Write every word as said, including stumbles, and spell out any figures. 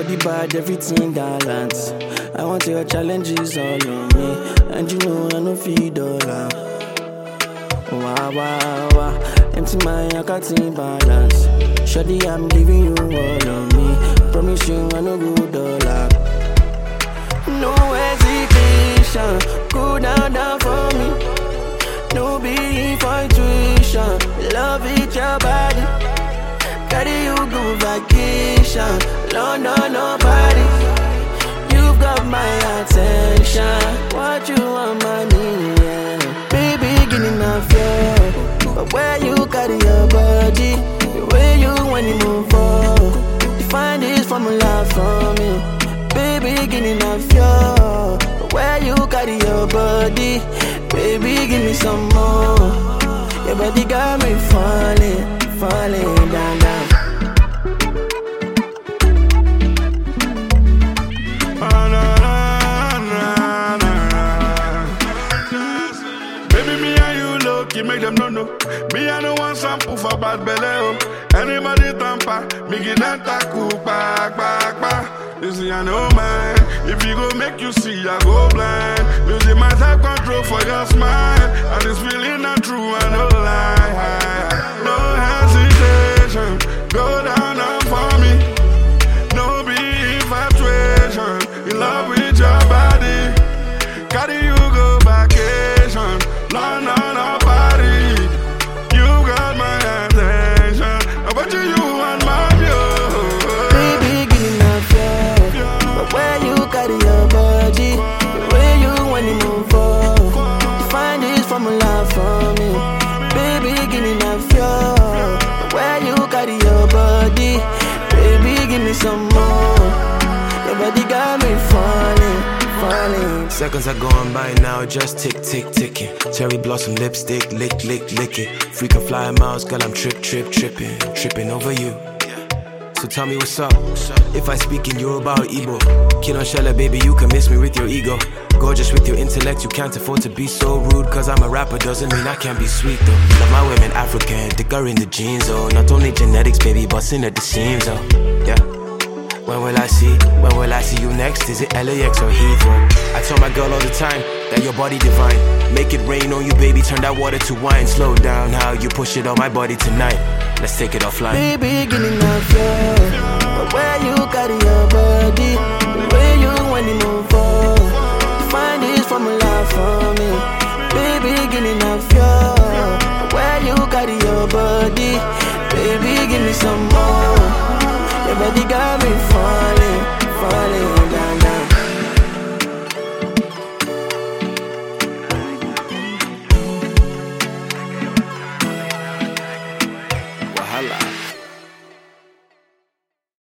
body bad, everything balance. I want your challenges all on me, and you know I no feed dollar. Wow, wow, wow. Empty my account in balance. Shawty, I'm giving you all of me. Promise you I no go dollar. No hesitation, go down, down for me. No be infatuation, love it your body. Carry you go vacation, London or Paris. You've got my attention. What you want, money? Yeah. Baby, give me my fear. But where you carry your body, the way you when you move forward, you find this formula for me. Baby, give me my fear. But where you carry your body, baby, give me some more. Your body got me falling, falling down, down. You make them no know. Me, I don't want some poof for bad belly. Oh. Anybody tamper, me get that taku back, back, back. You see, I know man. If you go make you see, I go blind. Losing my self control for your smile. And this feeling not true, I know lie. No hesitation, go down, down for me. No be infatuation, in love with your body. Carry you go vacation, London. For me, baby, give me that fuel. Where you carry your body, baby, give me some more. Your body got me falling, falling. Seconds are going by now, just tick, tick, ticking. Cherry blossom lipstick, lick, lick, lick it. Freakin' fly miles, girl, I'm trip, trip, tripping, tripping over you. So tell me what's up. If I speak in Yoruba or Igbo, Kino Shella, baby, you can miss me with your ego. Gorgeous with your intellect, you can't afford to be so rude. Cause I'm a rapper doesn't mean I can't be sweet though. Love my women African, thicker in the jeans oh. Not only genetics, baby, busting at the seams oh. Yeah. When will I see, when will I see you next? Is it L A X or Heathrow? I tell my girl all the time that your body divine. Make it rain on you, baby, turn that water to wine. Slow down how you push it on my body tonight. Let's take it offline. Baby, give me that feel. But where you carry your body, the way you when you move forward, find this formula for me. Baby, give me that feel. But where you carry your body, baby, give me some more. Your body got me falling, falling.